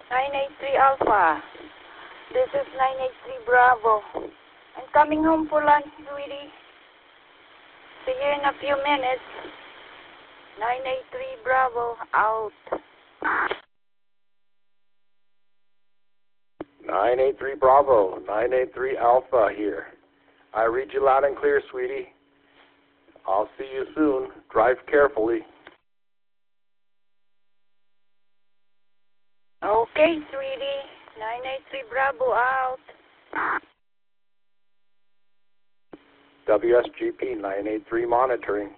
983 Alpha. This is 983 Bravo. I'm coming home for lunch, sweetie. See you in a few minutes. 983 Bravo, out. 983 Bravo, 983 Alpha here. I read you loud and clear, sweetie. I'll see you soon. Drive carefully. Okay, sweetie. 983 Bravo, out. WSGP 983 monitoring.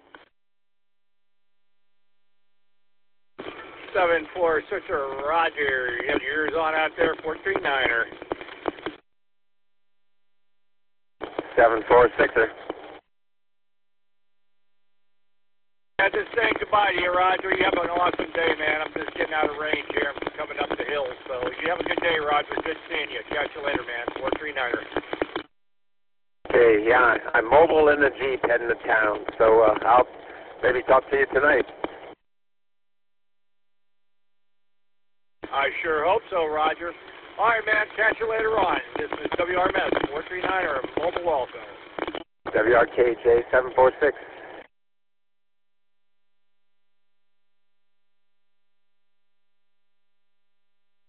746er, Roger. You have yours on out there, 439er. 746er. Yeah, just saying goodbye to you, Roger. You have an awesome day, man. I'm just getting out of range here. I'm coming up the hill. So you have a good day, Roger. Good seeing you. Catch you later, man. 439er. Okay, yeah, I'm mobile in the Jeep heading to town, so I'll maybe talk to you tonight. I sure hope so, Roger. All right, man. Catch you later on. This is WRMS 439er, mobile also. WRKJ 746.